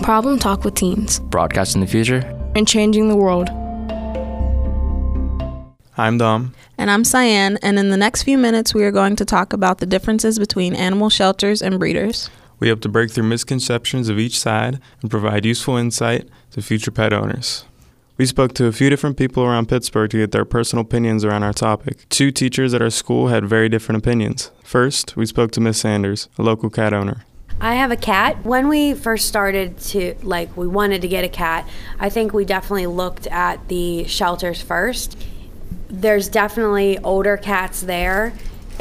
Problem Talk with Teens. Broadcasting the future. And changing the world. I'm Dom. And I'm Cyan, and in the next few minutes we are going to talk about the differences between animal shelters and breeders. We hope to break through misconceptions of each side and provide useful insight to future pet owners. We spoke to a few different people around Pittsburgh to get their personal opinions around our topic. 2 teachers at our school had very different opinions. First, we spoke to Miss Sanders, a local cat owner. I have a cat. When we first started we wanted to get a cat, I think we definitely looked at the shelters first. There's definitely older cats there,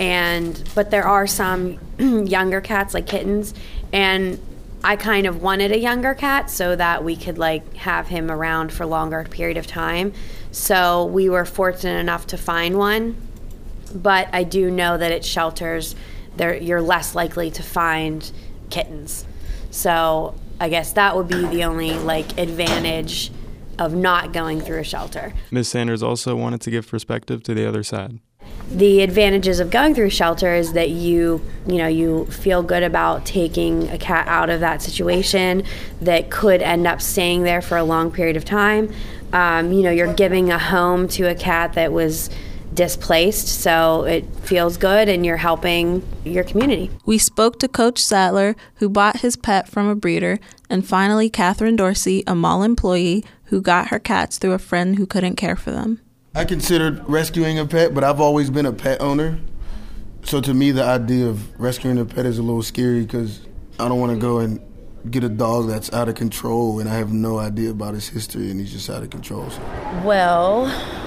but there are some younger cats, like kittens, and I kind of wanted a younger cat so that we could have him around for a longer period of time. So we were fortunate enough to find one, but I do know that at shelters you're less likely to find kittens. So I guess that would be the only advantage of not going through a shelter. Ms. Sanders also wanted to give perspective to the other side. The advantages of going through a shelter is that you feel good about taking a cat out of that situation that could end up staying there for a long period of time. You're giving a home to a cat that was displaced, so it feels good and you're helping your community. We spoke to Coach Sattler, who bought his pet from a breeder, and finally Catherine Dorsey, a mall employee who got her cats through a friend who couldn't care for them. I considered rescuing a pet, but I've always been a pet owner. So to me, the idea of rescuing a pet is a little scary because I don't want to go and get a dog that's out of control and I have no idea about his history and he's just out of control. Well,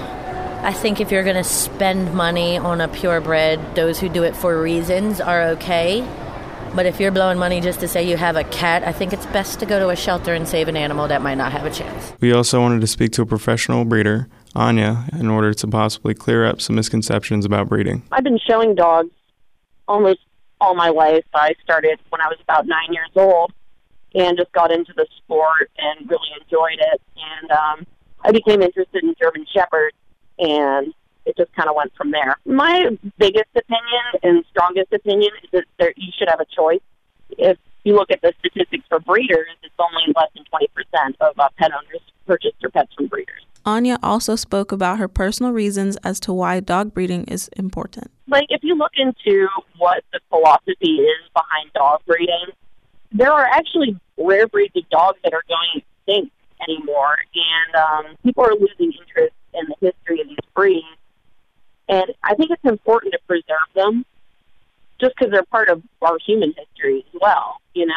I think if you're going to spend money on a purebred, those who do it for reasons are okay. But if you're blowing money just to say you have a cat, I think it's best to go to a shelter and save an animal that might not have a chance. We also wanted to speak to a professional breeder, Anya, in order to possibly clear up some misconceptions about breeding. I've been showing dogs almost all my life. I started when I was about 9 years old and just got into the sport and really enjoyed it. And I became interested in German Shepherds, and it just kind of went from there. My biggest opinion and strongest opinion is that you should have a choice. If you look at the statistics for breeders, it's only less than 20% of pet owners purchase their pets from breeders. Anya also spoke about her personal reasons as to why dog breeding is important. If you look into what the philosophy is behind dog breeding, there are actually rare breeds of dogs that are going extinct anymore, and people are losing interest in the history of these breeds. And I think it's important to preserve them just because they're part of our human history as well,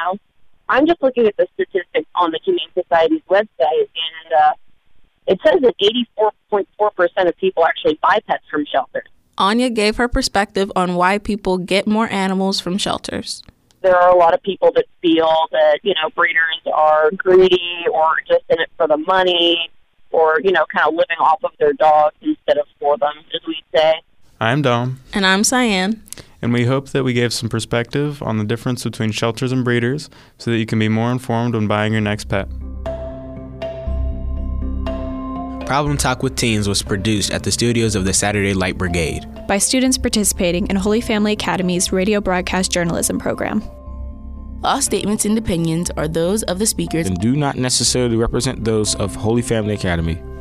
I'm just looking at the statistics on the Humane Society's website, and it says that 84.4% of people actually buy pets from shelters. Anya gave her perspective on why people get more animals from shelters. There are a lot of people that feel that, breeders are greedy or just in it for the money, or, kind of living off of their dogs instead of for them, as we say. I'm Dom. And I'm Cyan. And we hope that we gave some perspective on the difference between shelters and breeders so that you can be more informed when buying your next pet. Problem Talk with Teens was produced at the studios of the Saturday Light Brigade by students participating in Holy Family Academy's radio broadcast journalism program. All statements and opinions are those of the speakers and do not necessarily represent those of Holy Family Academy.